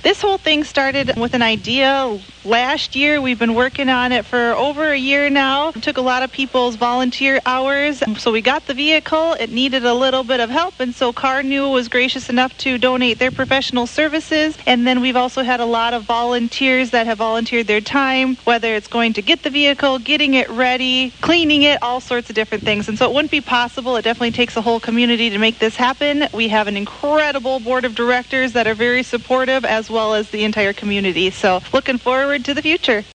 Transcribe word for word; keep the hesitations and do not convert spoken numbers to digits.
This whole thing started with an idea last year. We've been working on it for over a year now. It took a lot of people's volunteer hours. So we got the vehicle. It needed a little bit of help, and so Carnu was gracious enough to donate their professional services. And then we've also had a lot of volunteers that have volunteered their time, whether it's going to get the vehicle, getting it ready, cleaning it, all sorts of different things. And so it wouldn't be possible. It definitely takes a whole community to make this happen. We have an incredible board of directors that are very supportive, as well as the entire community. So looking forward to the future.